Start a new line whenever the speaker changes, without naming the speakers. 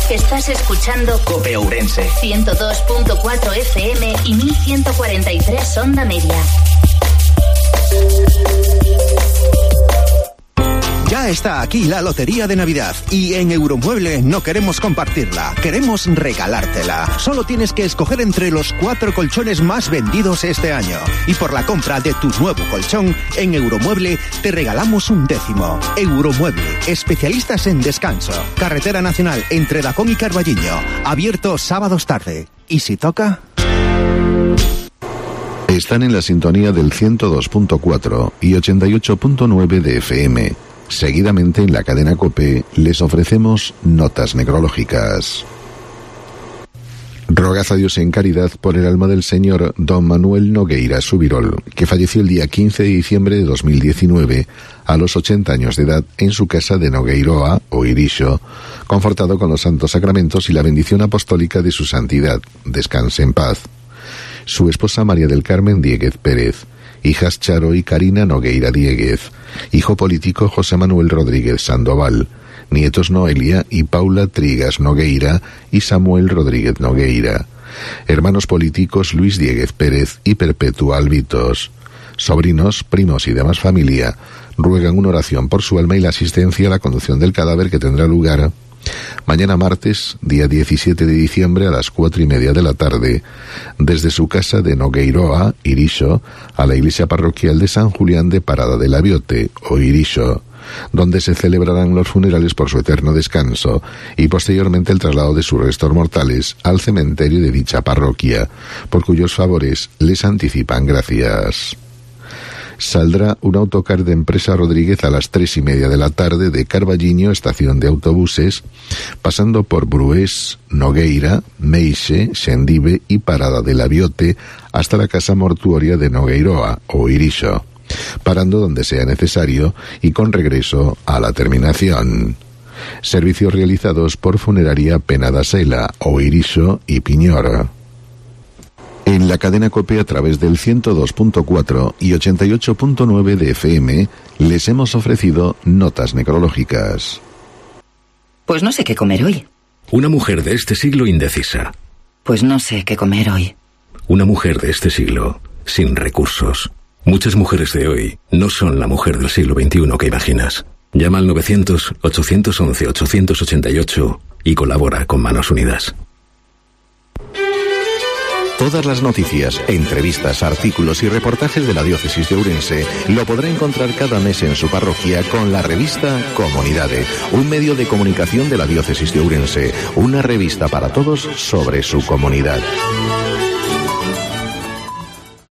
Estás escuchando
COPE Ourense
102.4 FM y 1143 onda media.
Ya está aquí la Lotería de Navidad y en Euromueble no queremos compartirla, queremos regalártela. Solo tienes que escoger entre los 4 colchones más vendidos este año. Y por la compra de tu nuevo colchón, en Euromueble te regalamos un 10º. Euromueble, especialistas en descanso. Carretera Nacional entre Dacón y Carballiño. Abierto sábados tarde. ¿Y si toca?
Están en la sintonía del 102.4 y 88.9 de FM. Seguidamente en la cadena COPE les ofrecemos notas necrológicas. Rogad a Dios en caridad por el alma del señor don Manuel Nogueira Subirol, que falleció el día 15 de diciembre de 2019 a los 80 años de edad en su casa de Nogueiroa o Irixo, confortado con los santos sacramentos y la bendición apostólica de su santidad. Descanse en paz. Su esposa María del Carmen Dieguez Pérez, hijas Charo y Karina Nogueira Dieguez, hijo político José Manuel Rodríguez Sandoval, nietos Noelia y Paula Trigas Nogueira y Samuel Rodríguez Nogueira, hermanos políticos Luis Dieguez Pérez y Perpetua Albitos, sobrinos, primos y demás familia ruegan una oración por su alma y la asistencia a la conducción del cadáver que tendrá lugar mañana martes, día 17 de diciembre a las 4:30 de la tarde, desde su casa de Nogueiroa, Irixo, a la iglesia parroquial de San Julián de Parada de la Biote, o Irixo, donde se celebrarán los funerales por su eterno descanso y posteriormente el traslado de sus restos mortales al cementerio de dicha parroquia, por cuyos favores les anticipan gracias. Saldrá un autocar de Empresa Rodríguez a las 3:30 de la tarde de Carballiño, estación de autobuses, pasando por Brués, Nogueira, Meixe, Xendive y Parada de la Biote hasta la casa mortuoria de Nogueiroa o Irixo, parando donde sea necesario y con regreso a la terminación. Servicios realizados por Funeraria Penadasela o Irixo y Piñor. En la cadena COPE a través del 102.4 y 88.9 de FM les hemos ofrecido notas necrológicas.
Pues no sé qué comer hoy.
Una mujer de este siglo indecisa.
Pues no sé qué comer hoy.
Una mujer de este siglo sin recursos. Muchas mujeres de hoy no son la mujer del siglo XXI que imaginas. Llama al 900-811-888 y colabora con Manos Unidas.
Todas las noticias, entrevistas, artículos y reportajes de la diócesis de Ourense lo podrá encontrar cada mes en su parroquia con la revista Comunidade, un medio de comunicación de la diócesis de Ourense, una revista para todos sobre su comunidad.